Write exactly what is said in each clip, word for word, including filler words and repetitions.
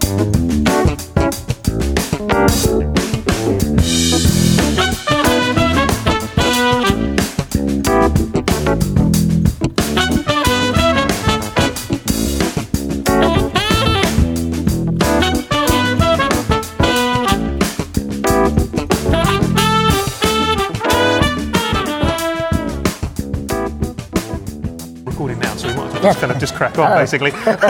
Recording now, so we might as well just kind of just crack on, oh. basically.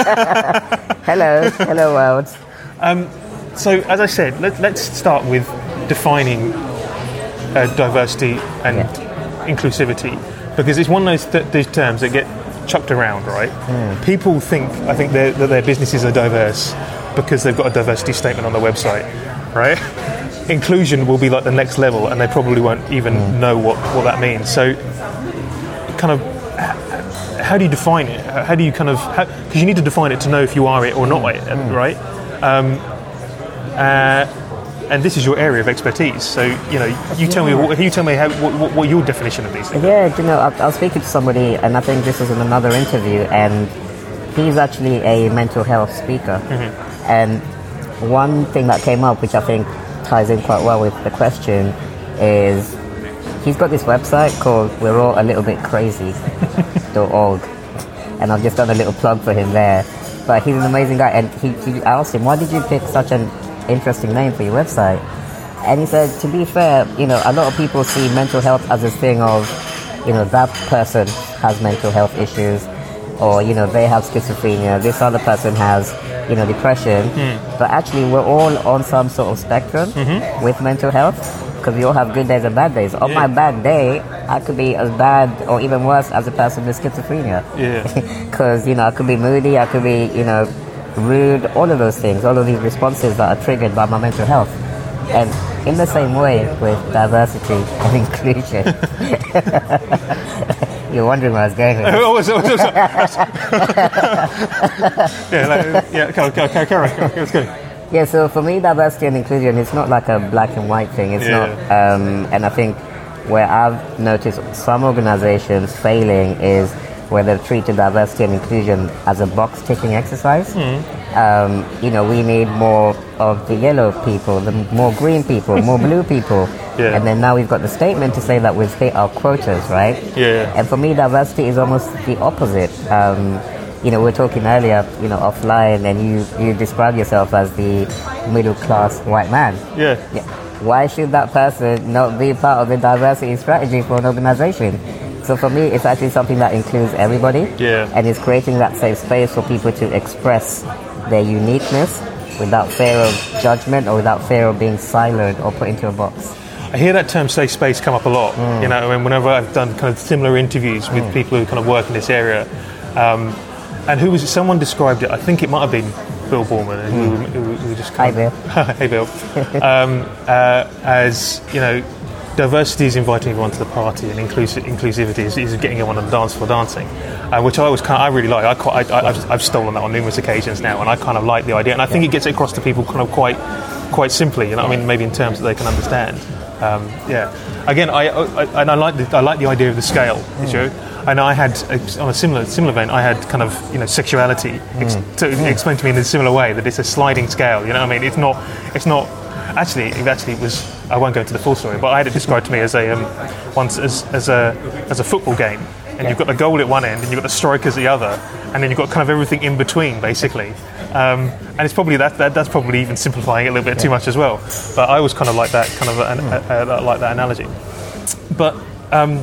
Hello, hello world. Um, so, as I said, let, let's start with defining uh, diversity and yeah. inclusivity, because it's one of those, th- those terms that get chucked around, right? Mm. People think, I think that their businesses are diverse because they've got a diversity statement on their website, right? Inclusion will be like the next level, and they probably won't even mm. know what, what that means. So, kind of, how do you define it? How do you kind of, because you need to define it to know if you are it or not it, mm. right? Um, uh, and this is your area of expertise. So, you know, you tell yeah. me, you tell me how, what, what your definition of these things. Yeah, you know, I, I was speaking to somebody, and I think this was in another interview, and he's actually a mental health speaker. Mm-hmm. And one thing that came up, which I think ties in quite well with the question, is he's got this website called We're All A Little Bit Crazy dot org, and I've just done a little plug for him there. But he's an amazing guy, and he, he I asked him, why did you pick such an interesting name for your website? And he said, to be fair, you know, a lot of people see mental health as a thing of, you know, that person has mental health issues, or, you know, they have schizophrenia, this other person has, you know, depression. Mm. But actually, we're all on some sort of spectrum mm-hmm. with mental health, because we all have good days and bad days. On yeah. my bad day, I could be as bad or even worse as a person with schizophrenia. Yeah. Because, you know, I could be moody, I could be, you know, rude, all of those things, all of these responses that are triggered by my mental health. And in the same way with diversity and inclusion. You're wondering where I was going with this. Oh, was, was, was, yeah, like, yeah, carry on, carry on, let's go. Yeah, so for me, diversity and inclusion, it's not like a black and white thing. It's yeah. not, um, and I think where I've noticed some organizations failing is where they've treated diversity and inclusion as a box-ticking exercise. Mm. Um, you know, we need more of the yellow people, the more green people, more blue people. Yeah. And then now we've got the statement to say that we've hit our quotas, right? Yeah. And for me, diversity is almost the opposite. Um, you know, we were talking earlier, you know, offline, and you, you describe yourself as the middle-class white man. Yeah. yeah. Why should that person not be part of the diversity strategy for an organization? So for me, it's actually something that includes everybody. Yeah. And it's creating that safe space for people to express their uniqueness without fear of judgment or without fear of being siloed or put into a box. I hear that term safe space come up a lot. Mm. You know, I mean, whenever I've done kind of similar interviews with mm. people who kind of work in this area, um, and who was it? Someone described it. I think it might have been Bill Borman, mm. who, who, who just hi Bill, hey Bill, um, uh, as you know, diversity is inviting everyone to the party, and inclusive, inclusivity is, is getting everyone on the dance floor dancing, uh, which I was kind of, I really like. I, quite, I, I I've, I've stolen that on numerous occasions now, and I kind of like the idea, and I think yeah. it gets it across to people kind of quite, quite simply. You know, what I mean, maybe in terms that they can understand. Um, yeah. Again, I, I and I like the I like the idea of the scale. Mm. You know? And I had on a similar similar event, I had kind of you know sexuality ex- mm. to mm. explain to me in a similar way that it's a sliding scale. You know what I mean? It's not it's not actually it actually was. I won't go into the full story, but I had it described to me as a um, once as as a as a football game, and yeah. you've got the goal at one end, and you've got the strikers at the other, and then you've got kind of everything in between, basically. Um, and it's probably that, that that's probably even simplifying it a little bit yeah. too much as well. But I always kind of like that kind of an, mm. a, a, like that analogy. But um,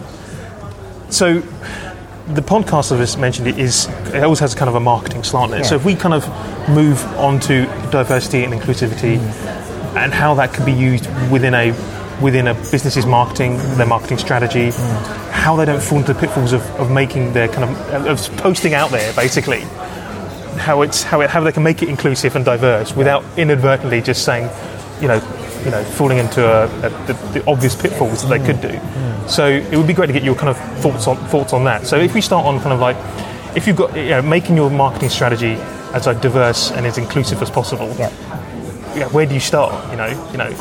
so the podcast I just mentioned it is it always has kind of a marketing slant in it. Yeah. So if we kind of move on to diversity and inclusivity. Mm. and how that can be used within a within a business's marketing, their marketing strategy, mm. how they don't fall into the pitfalls of, of making their kind of of posting out there, basically. How it's how it how they can make it inclusive and diverse without inadvertently just saying, you know, you know, falling into a, a, the, the obvious pitfalls that they mm. could do. Mm. So it would be great to get your kind of thoughts on thoughts on that. So if we start on kind of like, if you've got you know, making your marketing strategy as like diverse and as inclusive as possible. Yeah. Yeah, where do you start? You know, you know.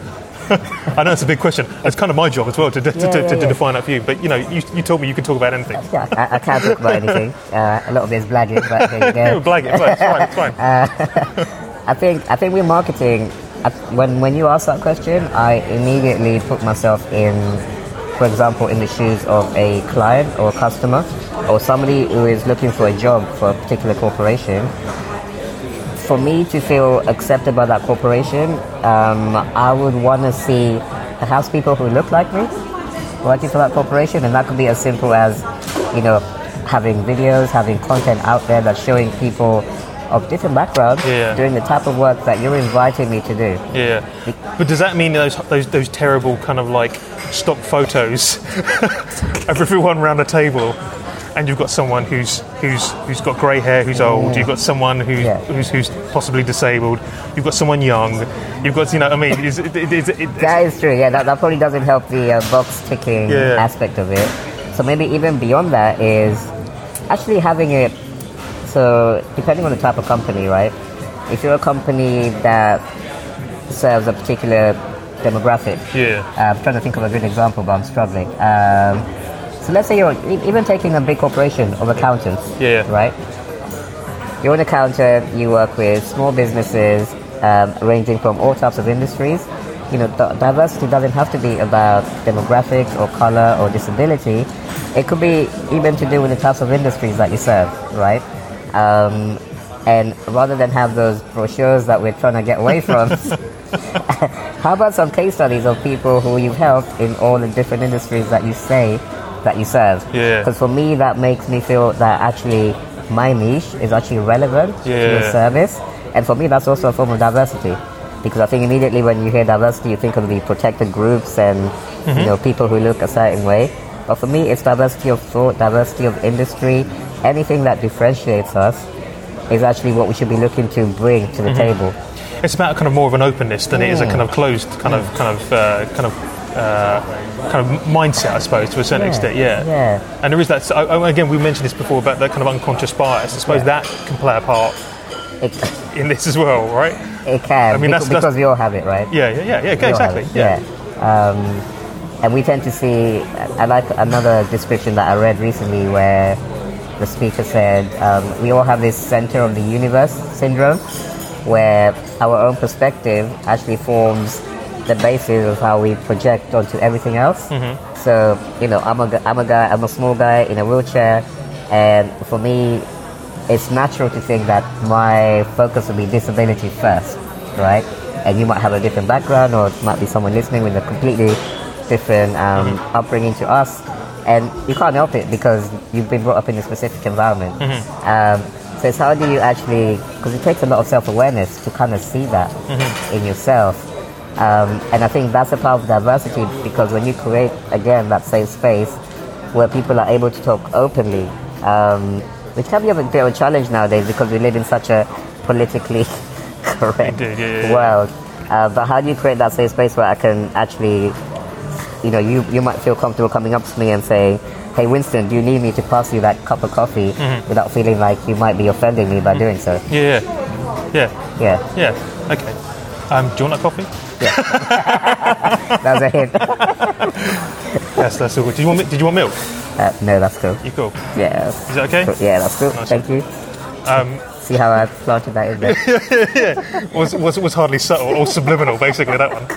I know it's a big question. It's kind of my job as well to, to, yeah, to, yeah, to yeah. define that for you. But you know, you, you told me you could talk about anything. Yeah, I, I can't talk about anything. Uh, a lot of it is blagging, but there you go. Blagging, it's fine. It's fine. Uh, I think I think with marketing, when when you ask that question, I immediately put myself in, for example, in the shoes of a client or a customer or somebody who is looking for a job for a particular corporation. For me to feel accepted by that corporation, um, I would want to see perhaps people who look like me working for that corporation, and that could be as simple as, you know, having videos, having content out there that's showing people of different backgrounds yeah. doing the type of work that you're inviting me to do. Yeah. But does that mean those those, those terrible kind of like stock photos of everyone around a table, and you've got someone who's who's who's got grey hair, who's old, yeah. you've got someone who's, yeah. who's who's possibly disabled, you've got someone young, you've got, you know, I mean, it's, it, it, it, it, that is true. Yeah, that, that probably doesn't help the uh, box ticking yeah. aspect of it. So maybe even beyond that is actually having it. So depending on the type of company, right? If you're a company that serves a particular demographic, yeah, uh, I'm trying to think of a good example, but I'm struggling. Um, so let's say you're even taking a big corporation of accountants, yeah, right? You're an accountant. You work with small businesses, um, ranging from all types of industries. You know, the diversity doesn't have to be about demographics or color or disability. It could be even to do with the types of industries that you serve, right? Um, and rather than have those brochures that we're trying to get away from, how about some case studies of people who you've helped in all the different industries that you say that you serve? Yeah. Because for me, that makes me feel that actually my niche is actually relevant yeah. to the service. And for me, that's also a form of diversity. Because I think immediately when you hear diversity, you think of the protected groups and mm-hmm. you know, people who look a certain way. But for me, it's diversity of thought, diversity of industry. Anything that differentiates us is actually what we should be looking to bring to the mm-hmm. table. It's about kind of more of an openness than mm. it is a kind of closed kind of kind of uh, kind of uh, kind of mindset, I suppose, to a certain yeah. extent. Yeah. Yeah. And there is that. So, again, we mentioned this before about that kind of unconscious bias. I suppose yeah. that can play a part it, in this as well, right? It can. I mean, because, that's, that's, because we all have it, right? Yeah. Yeah. Yeah. Yeah. Exactly. Yeah. yeah. Um, and we tend to see. I like another description that I read recently where the speaker said, um, we all have this center of the universe syndrome, where our own perspective actually forms the basis of how we project onto everything else. Mm-hmm. So, you know, I'm a, I'm a guy, I'm a small guy in a wheelchair, and for me, it's natural to think that my focus will be disability first, right? And you might have a different background, or it might be someone listening with a completely different um, mm-hmm. upbringing to us. And you can't help it because you've been brought up in a specific environment. Mm-hmm. Um, so it's how do you actually, because it takes a lot of self-awareness to kind of see that mm-hmm. in yourself. Um, and I think that's a part of diversity, because when you create, again, that safe space where people are able to talk openly, um, which can be a bit of a challenge nowadays because we live in such a politically correct yeah, yeah, yeah. world. Uh, but how do you create that safe space where I can actually, you know, you, you might feel comfortable coming up to me and saying, hey, Winston, do you need me to pass you that cup of coffee mm-hmm. without feeling like you might be offending me by mm-hmm. doing so? Yeah, yeah. Yeah. Yeah, okay. Um, do you want that coffee? Yeah. That was a hint. Yes, that's all good. Did you want, did you want milk? Uh, no, that's cool. You cool? Yeah. Is that okay? Cool. Yeah, that's cool. Nice. Thank you. Um, See how I planted that in there? yeah, was, was, was hardly subtle or subliminal, basically, that one.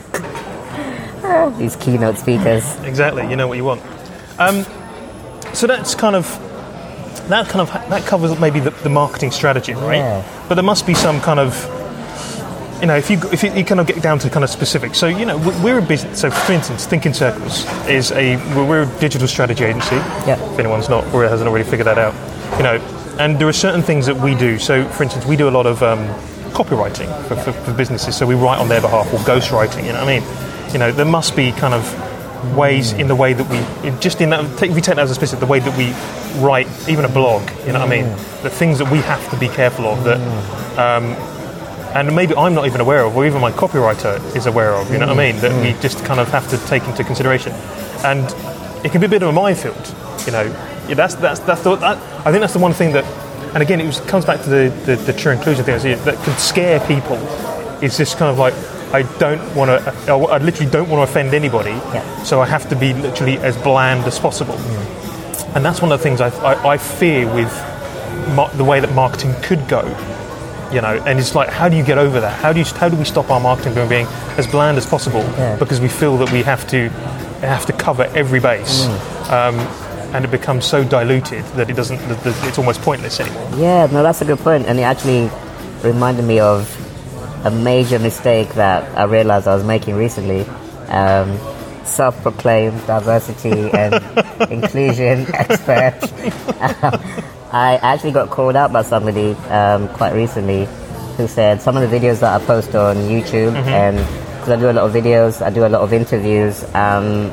These keynote speakers. Exactly, you know what you want. Um, so that's kind of that kind of that covers maybe the, the marketing strategy, right? Yeah. But there must be some kind of, you know, if you if you, you kind of get down to kind of specifics. So you know, we're a business. So for instance, Thinking Circles is a we're a digital strategy agency. Yeah. If anyone's not or hasn't already figured that out, you know, and there are certain things that we do. So for instance, we do a lot of um, copywriting for, for, for businesses. So we write on their behalf, or ghostwriting. You know what I mean? You know, there must be kind of ways in the way that we, just in that, if we take that as a specific, the way that we write, even a blog, you know what I mean? The things that we have to be careful of that, um, and maybe I'm not even aware of, or even my copywriter is aware of, you know what I mean? That we just kind of have to take into consideration. And it can be a bit of a minefield, you know? Yeah, that's, that's, that's the, that, I think that's the one thing that, and again, it was, comes back to the, the, the true inclusion thing, that can scare people. It's just kind of like, I don't want to, I literally don't want to offend anybody, yeah. so I have to be literally as bland as possible. Mm. And that's one of the things I, I, I fear with mar- the way that marketing could go, You know, and it's like, how do you get over that? How do you how do we stop our marketing from being as bland as possible? Yeah. Because we feel that we have to have to cover every base, mm. um, and it becomes so diluted that it doesn't. That, that it's almost pointless anymore. Yeah, no, that's a good point, and it actually reminded me of a major mistake that I realized I was making recently. Um, self-proclaimed diversity and inclusion expert. Um, I actually got called out by somebody um, quite recently who said some of the videos that I post on YouTube, mm-hmm. and because I do a lot of videos, I do a lot of interviews, um,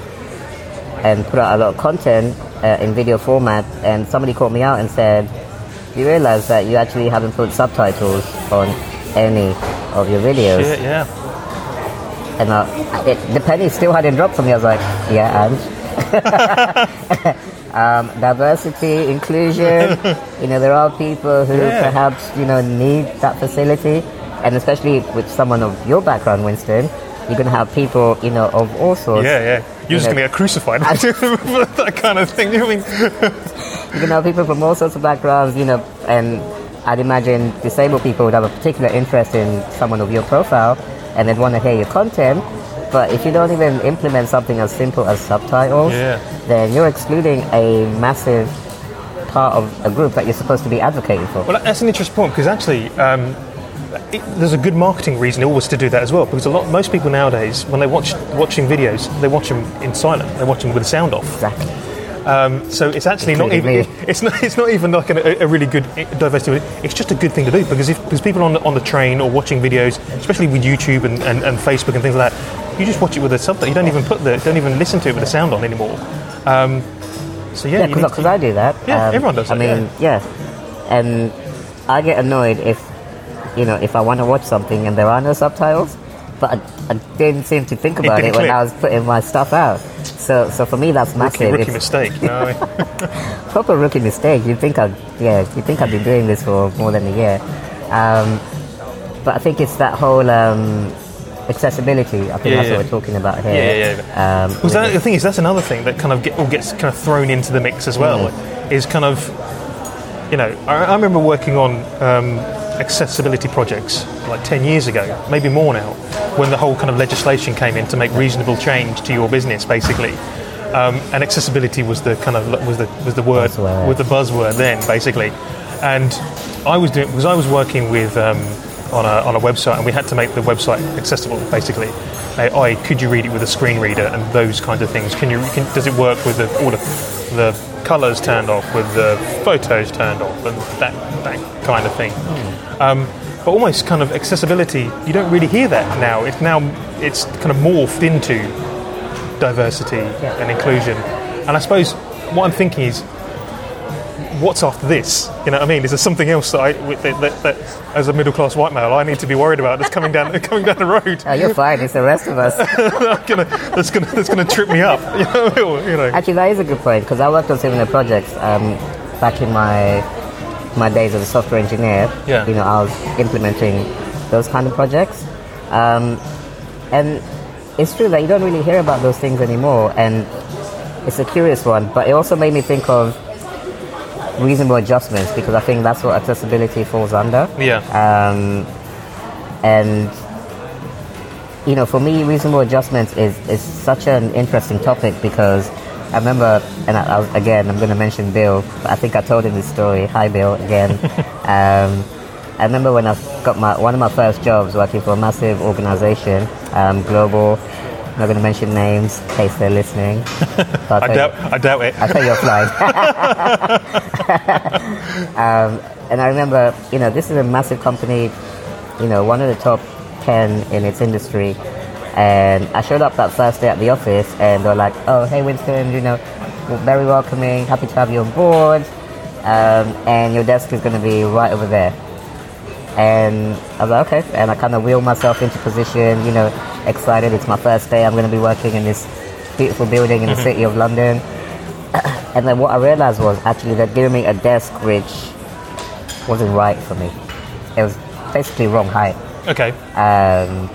and put out a lot of content uh, in video format, and somebody called me out and said, do you realize that you actually haven't put subtitles on any of your videos? Shit, yeah. And uh, it, the penny still hadn't dropped for me. I was like, yeah, and? um, diversity, inclusion, you know, there are people who yeah. perhaps, you know, need that facility. And especially with someone of your background, Winston, you're going to have people, you know, of all sorts. Yeah, yeah. You're you just going to get crucified for that kind of thing. You know what I mean? You're going to have people from all sorts of backgrounds, you know, and I'd imagine disabled people would have a particular interest in someone of your profile, and they'd want to hear your content. But if you don't even implement something as simple as subtitles, yeah. then you're excluding a massive part of a group that you're supposed to be advocating for. Well, that's an interesting point, because actually um, it, there's a good marketing reason always to do that as well, because a lot, most people nowadays, when they watch watching videos, they watch them in silent. They watch them with the sound off. Exactly. Um, so it's actually Including not even it, it's not it's not even like a, a really good diversity. It's just a good thing to do, because if because people on the, on the train or watching videos, especially with YouTube and, and, and Facebook and things like that, you just watch it with a subtitle. You don't even put the don't even listen to it with the sound on anymore. Um, so yeah, yeah, because I do that. Yeah, um, everyone does. I that, mean, yeah. yeah, and I get annoyed if you know if I want to watch something and there are no subtitles, but I, I didn't seem to think about it, it when I was putting my stuff out. So, so for me, that's massive. Rookie, rookie mistake. No. Proper rookie mistake. You think I, yeah, you think I've been doing this for more than a year, um, but I think it's that whole um, accessibility. I think yeah, that's yeah. what we're talking about here. Yeah, yeah. yeah. Um, well, that, the thing is, that's another thing that kind of get, all gets kind of thrown into the mix as well. Mm. Is kind of, you know, I, I remember working on um, accessibility projects like ten years ago, maybe more now, when the whole kind of legislation came in to make reasonable change to your business, basically, um, and accessibility was the kind of was the was the word buzzword. was the buzzword then, basically. And I was doing because I was working with um, on a on a website, and we had to make the website accessible, basically. Like, oh, could you read it with a screen reader and those kinds of things? Can you can, does it work with the, all the the colours turned off, with the photos turned off, and that that kind of thing? Mm. Um, But almost kind of accessibility, you don't really hear that now. It's now it's kind of morphed into diversity yeah. and inclusion. And I suppose what I'm thinking is, what's after this? You know what I mean? Is there something else that I, that, that, that as a middle class white male, I need to be worried about that's coming down coming down the road? Oh, you're fine. It's the rest of us. gonna, that's gonna that's gonna trip me up. You know. You know. Actually, that is a good point, because I worked on similar projects um, back in my. my days as a software engineer. Yeah. You know, I was implementing those kind of projects, um, and it's true that you don't really hear about those things anymore, and it's a curious one, but it also made me think of reasonable adjustments, because I think that's what accessibility falls under. Yeah. Um, and you know, for me, reasonable adjustments is, is such an interesting topic, because I remember, and I, I was, again, I'm going to mention Bill. I think I told him this story. Hi, Bill, again. um, I remember when I got my one of my first jobs working for a massive organisation, um, global. I'm not going to mention names in case they're listening. So I doubt. You, I doubt it. I'll tell you offline. um, and I remember, you know, this is a massive company. You know, one of the top ten in its industry. And I showed up that first day at the office, and they were like, oh, hey, Winston, you know, very welcoming, happy to have you on board, um, and your desk is going to be right over there. And I was like, okay, and I kind of wheeled myself into position, you know, excited, it's my first day, I'm going to be working in this beautiful building in the city of London. And then what I realized was actually they're giving me a desk which wasn't right for me. It was basically wrong height. Okay. Um,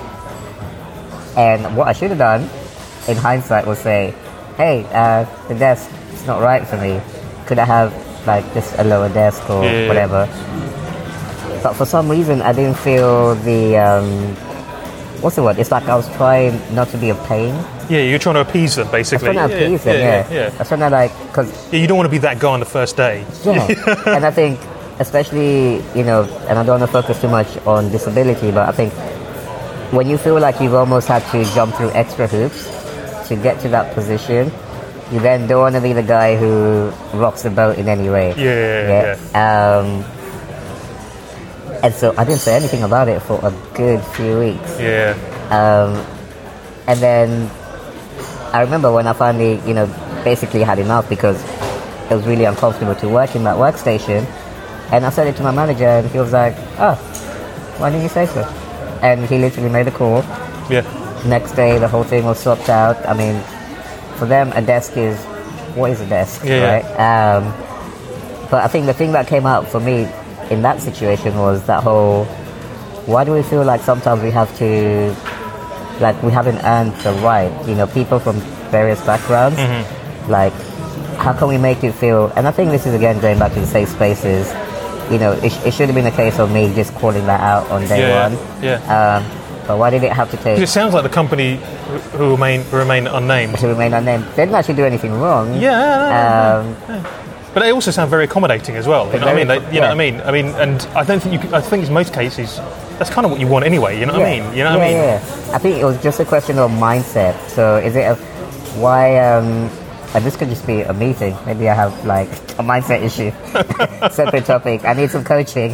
And what I should have done, in hindsight, was say, hey, uh, the desk is not right for me. Could I have, like, just a lower desk or yeah. whatever? but for some reason I didn't feel the um, what's the word? It's like I was trying not to be a pain. Yeah, you're trying to appease them, basically. I was trying to appease yeah, them, yeah, yeah. yeah, yeah. I was trying to like, because yeah, you don't want to be that guy on the first day. Yeah, and I think, especially, you know, and I don't want to focus too much on disability, but I think when you feel like you've almost had to jump through extra hoops to get to that position, you then don't want to be the guy who rocks the boat in any way. Yeah, yeah, yeah. Um, and so I didn't say anything about it for a good few weeks. Yeah. Um, and then I remember when I finally, you know, basically had enough because it was really uncomfortable to work in that workstation. And I said it to my manager, and he was like, "Oh, why didn't you say so?" And he literally made a call. Yeah. Next day, the whole thing was swapped out. I mean, for them, a desk is what is a desk, yeah, right? Yeah. Um, but I think the thing that came out for me in that situation was that whole, why do we feel like sometimes we have to, like we haven't earned the right, you know, people from various backgrounds, mm-hmm. like how can we make it feel, and I think this is again going back to the safe spaces, you know, it, it should have been a case of me just calling that out on day yeah, one. Yeah. Um, but why did it have to take... It sounds like the company who remain, remain unnamed. Who remain unnamed. They didn't actually do anything wrong. Yeah. Um, yeah. But they also sound very accommodating as well. You know what I mean? They, you yeah. know what I mean? I mean, and I don't think you. Could, I think in most cases, that's kind of what you want anyway. You know what yeah. I mean? You know yeah, what I mean? Yeah. I think it was just a question of mindset. So is it a, why? Um, and this could just be a meeting. Maybe I have like a mindset issue. Separate topic. I need some coaching.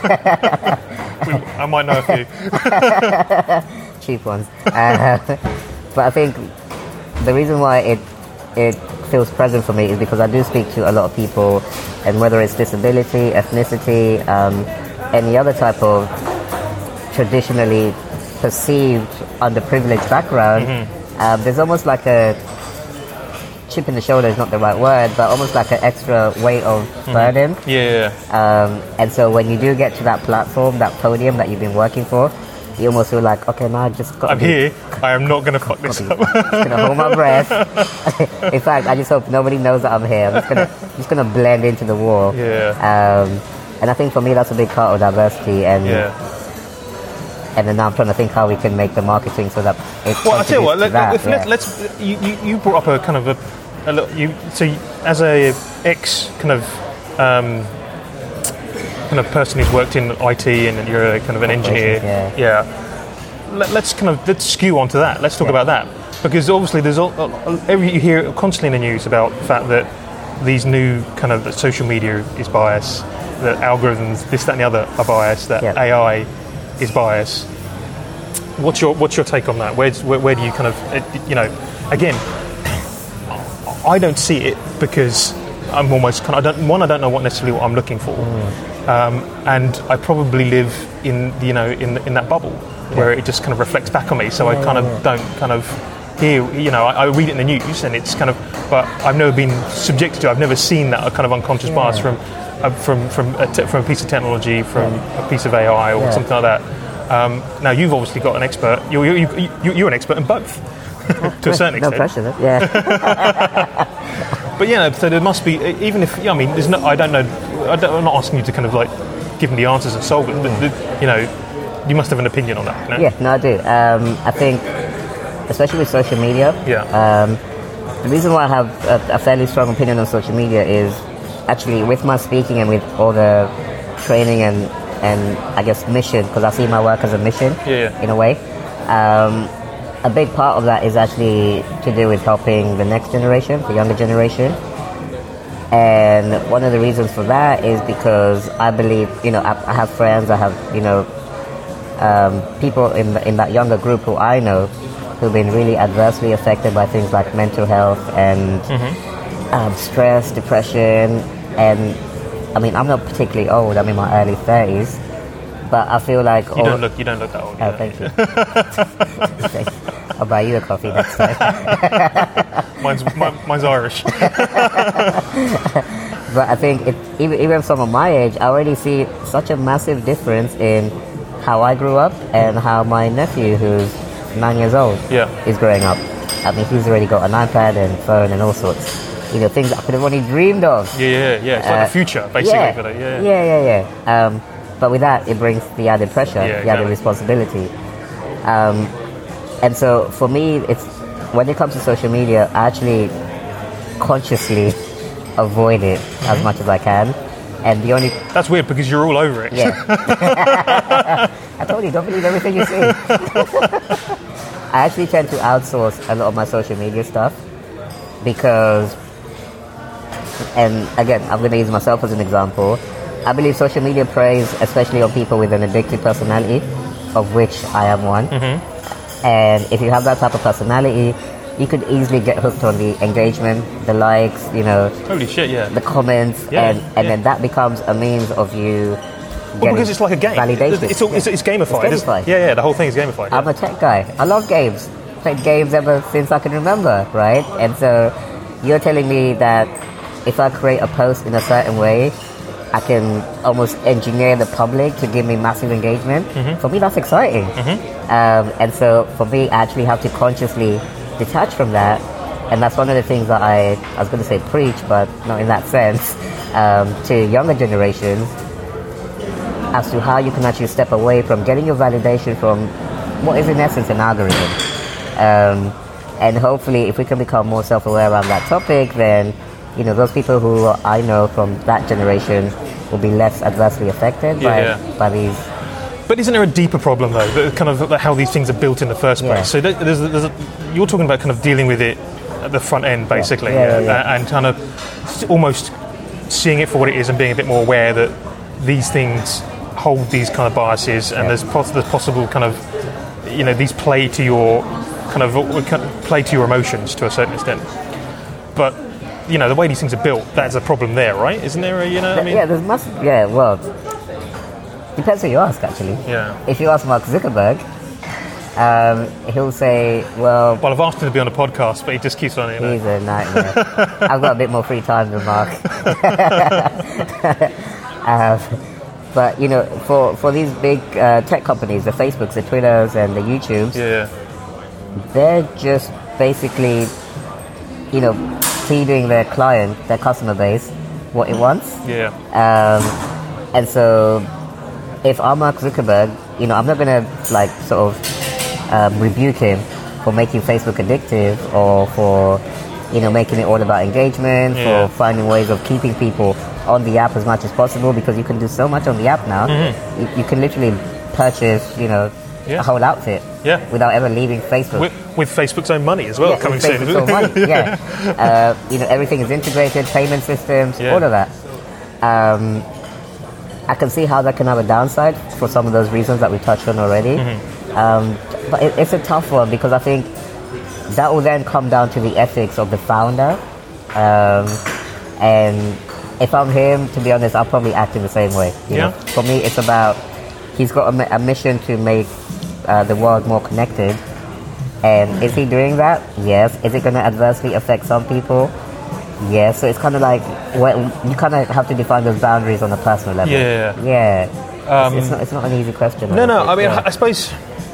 I might know a few cheap ones. Uh, but I think the reason why it it. feels present for me is because I do speak to a lot of people, and whether it's disability, ethnicity, um, any other type of traditionally perceived underprivileged background, mm-hmm. um, there's almost like a chip in the shoulder is not the right word, but almost like an extra weight of mm-hmm. burden. Yeah. Um, and so when you do get to that platform, that podium that you've been working for, you almost feel like, okay, now I just got I'm be, here. I am not going to fuck this up. I'm just going to hold my breath. In fact, I just hope nobody knows that I'm here. I'm just going to just going to blend into the wall. Yeah. Um, and I think for me, that's a big part of diversity. And yeah. and then now I'm trying to think how we can make the marketing so that it. Well, I tell you what. Let, that, if, yeah. Let's. You, you, you brought up a kind of a, a little. You so you, as a ex kind of. Um, kind of person who's worked in I T and you're a kind of an engineer, yeah. yeah. Let, let's kind of let's skew onto that. Let's talk yeah. about that because obviously there's all, every you hear constantly in the news about the fact that these new kind of that social media is biased, that algorithms, this, that, and the other are biased, that yeah. A I is biased. What's your what's your take on that? Where's, where, where do you kind of you know? Again, I don't see it because I'm almost kind of I don't one I don't know what necessarily what I'm looking for. Mm. Um, and I probably live in you know in in that bubble yeah. where it just kind of reflects back on me. So yeah, I kind yeah, of yeah. don't kind of hear you know I, I read it in the news and it's kind of but I've never been subjected to. I've never seen that kind of unconscious yeah. bias from uh, from from a te- from a piece of technology, from yeah. a piece of A I or yeah. something like that. Um, now you've obviously got an expert. You're you, you, you, you're an expert in both to a certain no extent. No pressure, yeah. But yeah, so there must be even if I mean there's no I don't know. I don't, I'm not asking you to kind of like give me the answers and solve it, but the, you know, you must have an opinion on that. No? Yeah, no, I do. Um, I think, especially with social media, yeah. Um, the reason why I have a, a fairly strong opinion on social media is actually with my speaking and with all the training and and I guess mission, because I see my work as a mission yeah, yeah. in a way. Um, a big part of that is actually to do with helping the next generation, the younger generation. And one of the reasons for that is because I believe, you know, I, I have friends, I have, you know, um, people in the, in that younger group who I know who've been really adversely affected by things like mental health and mm-hmm. um, stress, depression, and I mean, I'm not particularly old. I'm in my early thirties, but I feel like you all, don't look you don't look that old. Oh, thank you. I'll buy you a coffee next time. mine's mine, mine's Irish. But I think it, even even someone my age, I already see such a massive difference in how I grew up and how my nephew, who's nine years old, yeah. is growing up. I mean, he's already got an iPad and phone and all sorts. You know, things I could have only dreamed of. Yeah, yeah, yeah. It's like uh, the future, basically. Yeah, for that. Yeah, yeah, yeah. yeah. Um, but with that, it brings the added pressure, Yeah, the added exactly. responsibility. Um, and so for me, it's when it comes to social media, I actually consciously avoid it Mm-hmm. as much as I can. And the only That's weird because you're all over it. yeah, I told you, don't believe everything you see. I actually tend to outsource a lot of my social media stuff because, and again, I'm going to use myself as an example. I believe social media preys especially on people with an addictive personality, of which I am one. Mm-hmm. And if you have that type of personality, you could easily get hooked on the engagement, the likes, you know, Holy shit, yeah. the comments, Yeah, and, and yeah. then that becomes a means of you Well, getting because it's like a game. validation. It's, all, it's, it's gamified. It's isn't gamified. it? Yeah, yeah, the whole thing is gamified. I'm Yeah. a tech guy. I love games. Played games ever since I can remember, right? And so you're telling me that if I create a post in a certain way, I can almost engineer the public to give me massive engagement. Mm-hmm. For me, that's exciting. Um, and so for me, I actually have to consciously detach from that. And that's one of the things that I, I was going to say preach, but not in that sense, um, to younger generations as to how you can actually step away from getting your validation from what is in essence an algorithm. Um, and hopefully if we can become more self-aware around that topic, then you know those people who I know from that generation will be less adversely affected by, Yeah. by these. But isn't there a deeper problem though, that kind of how these things are built in the first place? Yeah. So there- there's, a, there's a, you're talking about kind of dealing with it at the front end, basically, Yeah, yeah, yeah. a- and kind of s- almost seeing it for what it is and being a bit more aware that these things hold these kind of biases, and Yeah. there's, pos- there's possible kind of, you know, these play to your kind of kind of play to your emotions to a certain extent. But you know, the way these things are built, that's a problem there, right? Isn't there? A, you know, what I mean, Yeah, there's must. Yeah, well, depends who you ask actually. yeah. If you ask Mark Zuckerberg, um, he'll say, well, Well, I've asked him to be on a podcast, but he just keeps on it. You know. he's a nightmare. I've got a bit more free time than Mark. um, but you know, for for these big uh, tech companies, the Facebooks, the Twitters, and the YouTubes, Yeah. they're just basically, you know, feeding their client, their customer base, what it wants. Yeah. Um, and so, if I'm Mark Zuckerberg, you know, I'm not gonna like sort of um, rebuke him for making Facebook addictive or for, you know, making it all about engagement, Yeah. for finding ways of keeping people on the app as much as possible, because you can do so much on the app now. Mm-hmm. You, you can literally purchase, you know, Yeah. a whole outfit Yeah. without ever leaving Facebook. With, with Facebook's own money as well, Yeah, coming with soon. Facebook's own money, yeah. Uh, you know, everything is integrated, payment systems, Yeah. all of that. Um, I can see how that can have a downside for some of those reasons that we touched on already. Mm-hmm. Um, but it, it's a tough one because I think that will then come down to the ethics of the founder. Um, and if I'm him, to be honest, I'll probably act in the same way. You Yeah. know? For me, it's about, he's got a, mi- a mission to make uh, the world more connected. And is he doing that? Yes. Is it going to adversely affect some people? Yes. So it's kind of like, well, you kind of have to define those boundaries on a personal level. Yeah. Yeah. Um, it's, it's, not, it's not an easy question. No, no. honestly. I mean, Yeah. I suppose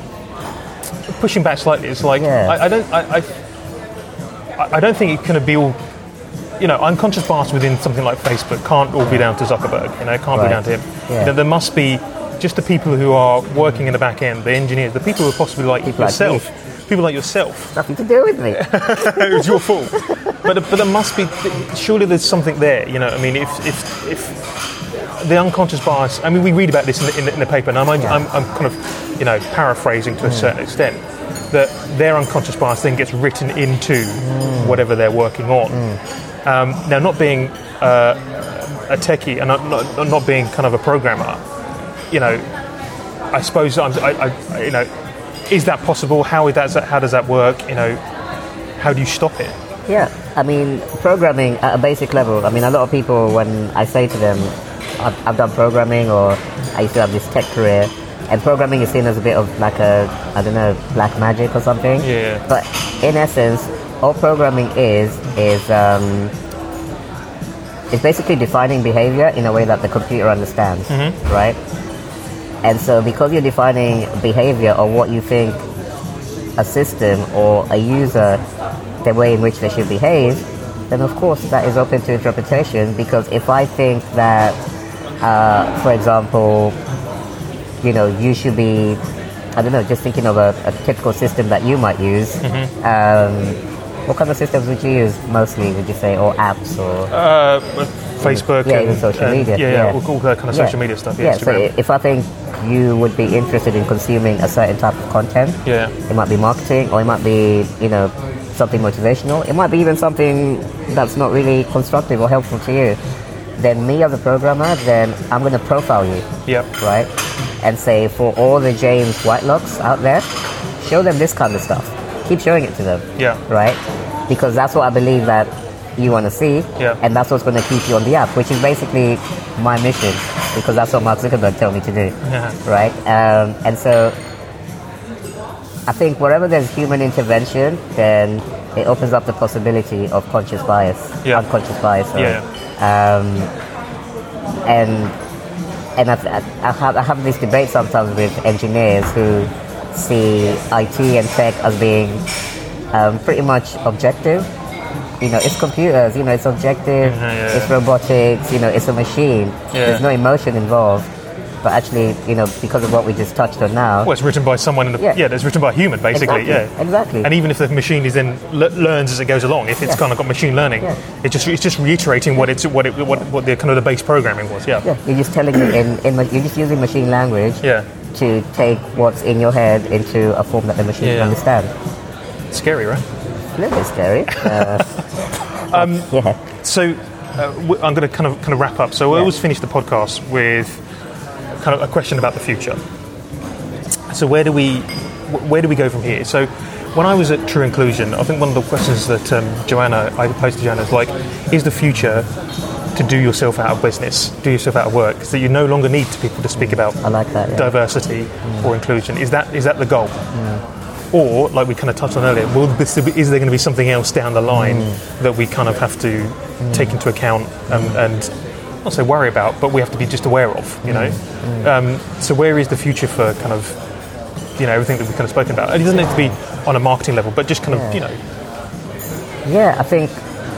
pushing back slightly, it's like Yeah. I, I don't, I, I, I don't think it can be all. You know, unconscious bias within something like Facebook can't all be down to Zuckerberg. You know, it can't Right. be down to him. Yeah. You know, there must be just the people who are working in the back end, the engineers, the people who are possibly like People like yourself, people like yourself. Nothing to do with me. It was your fault. But but there must be. Surely there's something there. You know, I mean, if if if the unconscious bias. I mean, we read about this in the, in the, in the paper, and I'm, Yeah. I'm I'm kind of, you know, paraphrasing to a certain extent, that their unconscious bias then gets written into whatever they're working on. Um, now, not being uh, a techie and not, not not being kind of a programmer, you know, I suppose I'm, I, I you know, is that possible? How is that? How does that work? You know, how do you stop it? Yeah, I mean, programming at a basic level. I mean, a lot of people, when I say to them, I've, I've done programming, or I used to have this tech career, and programming is seen as a bit of like a, I don't know, black magic or something. Yeah. But in essence, all programming is is um, is basically defining behavior in a way that the computer understands, right? And so, because you're defining behavior or what you think a system or a user, the way in which they should behave, then of course that is open to interpretation. Because if I think that uh, for example, you know, you should be, I don't know, just thinking of a, a typical system that you might use. Mm-hmm. Um, what kind of systems would you use mostly, would you say, or apps, or? Uh, Facebook, yeah, and, even social and, media. Yeah, yeah, yeah. all, all that kind of yeah. social media stuff. Yeah, yeah so if I think you would be interested in consuming a certain type of content, yeah, it might be marketing, or it might be, you know, something motivational. It might be even something that's not really constructive or helpful to you. Then me as a programmer, then I'm going to profile you. Yeah. Right? And say, for all the James Whitelocks out there, show them this kind of stuff. Keep showing it to them. Yeah. Right? Because that's what I believe that you want to see. Yeah. And that's what's going to keep you on the app, which is basically my mission, because that's what Mark Zuckerberg told me to do. Yeah. Right? Um, and so I think wherever there's human intervention, then it opens up the possibility of conscious bias, yeah. unconscious bias. Sorry. Yeah. Um, and and I, I, have, I have this debate sometimes with engineers who see I T and tech as being um, pretty much objective. You know, it's computers, you know, it's objective, yeah, yeah, it's yeah. robotics, you know, it's a machine. Yeah. There's no emotion involved. But actually, you know, because of what we just touched on now... Well, it's written by someone, in the, yeah. yeah, it's written by a human, basically, exactly. yeah. Exactly. And even if the machine is then le- learns as it goes along, if it's yeah. kind of got machine learning, yeah. it just it's just reiterating what it's what it what, what the kind of the base programming was, yeah. Yeah, you're just telling it in, in you're just using machine language yeah. to take what's in your head into a form that the machine yeah. can understand. It's scary, right? A little bit scary. Uh, um, yeah. So uh, w- I'm going to kind of kind of wrap up. So I yeah. always finish the podcast with kind of a question about the future. So where do we where do we go from here? So when I was at True Inclusion, I think one of the questions that um, Joanna I posed to Joanna is like, is the future to do yourself out of business, do yourself out of work, so that you no longer need people to speak about I like that, yeah. diversity mm. or inclusion? Is that is that the goal? Mm. Or, like we kind of touched on earlier, will this, is there going to be something else down the line mm. that we kind of have to mm. take into account and, and not say worry about, but we have to be just aware of, you know? Mm. Um, so where is the future for kind of, you know, everything that we've kind of spoken about? It doesn't need to be on a marketing level, but just kind yeah. of, you know. Yeah, I think,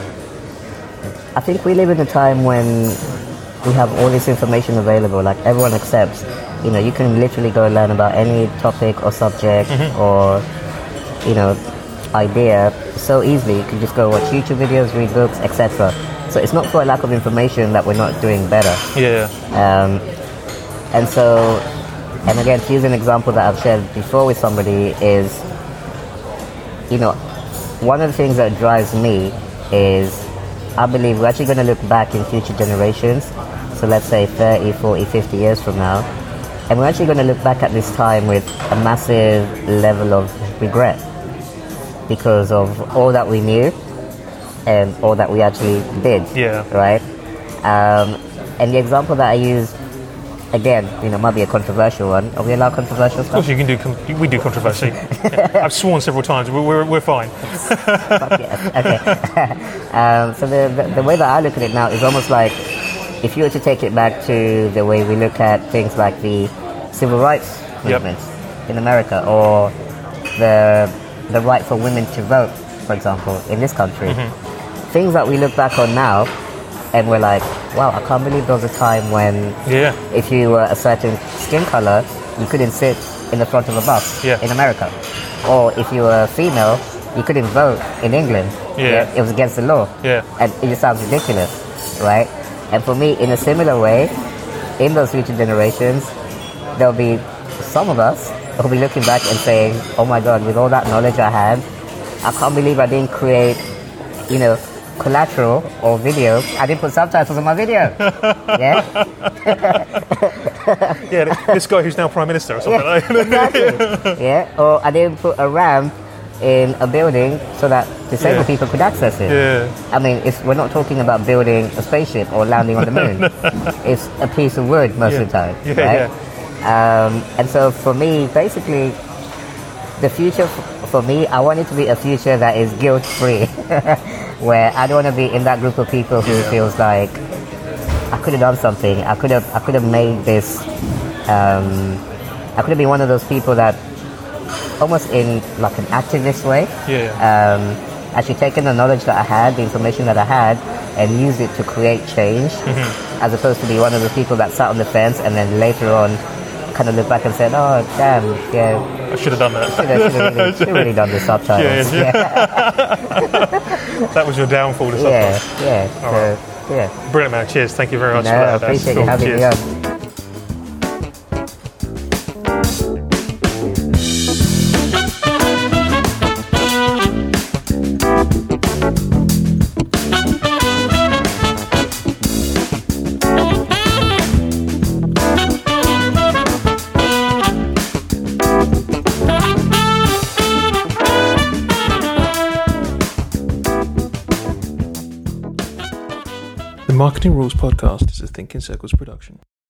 I think we live in a time when we have all this information available, like everyone accepts, you know, you can literally go and learn about any topic or subject mm-hmm. or, you know, idea so easily. You can just go watch YouTube videos, read books, et cetera. So it's not for a lack of information that we're not doing better. Yeah. Um, and so, and again, to use an example that I've shared before with somebody is, you know, one of the things that drives me is I believe we're actually going to look back in future generations. So let's say thirty, forty, fifty years from now. And we're actually going to look back at this time with a massive level of regret because of all that we knew and all that we actually did, yeah. right? Um, and the example that I use, again, you know, might be a controversial one. Are we allowed controversial stuff? Of course you can do, com- we do controversy. yeah. I've sworn several times, we're, we're, we're fine. Fuck yes. Okay. um, so the, the, the way that I look at it now is almost like, if you were to take it back to the way we look at things like the civil rights movements yep. in America, or the the right for women to vote, for example, in this country, mm-hmm. things that we look back on now and we're like, wow, I can't believe there was a time when yeah. if you were a certain skin color, you couldn't sit in the front of a bus yeah. in America. Or if you were female, you couldn't vote in England. Yeah. yeah. It was against the law. Yeah. And it just sounds ridiculous, right? And for me, in a similar way, in those future generations, there'll be some of us who'll be looking back and saying, oh my God, with all that knowledge I had, I can't believe I didn't create, you know, collateral or video. I didn't put subtitles on my video. yeah? yeah, this guy who's now Prime Minister or something. Yeah, like exactly. yeah, or I didn't put a ramp in a building so that disabled yeah. people could access it. Yeah. I mean, it's, we're not talking about building a spaceship or landing on the moon. It's a piece of wood most yeah. of the time, yeah, right? Yeah. Um, and so for me, basically, the future f- for me, I want it to be a future that is guilt-free, where I don't want to be in that group of people who yeah. feels like I could have done something. I could have, I could have made this. Um, I could have been one of those people that, almost in like an activist way, yeah. um, actually taken the knowledge that I had, the information that I had, and used it to create change. Mm-hmm. as opposed to be one of the people that sat on the fence and then later on kind of look back and said, oh, damn, yeah. I should have done that. Should have, should have really, should have really done the subtitles. Yeah, yeah. That was your downfall, the Yeah, subtitles. yeah. All So, right. yeah. Brilliant, man. Cheers. Thank you very much No, for I that. That's appreciate cool. you having Cheers. me on. The Marketing Rules Podcast is a Thinking Circles production.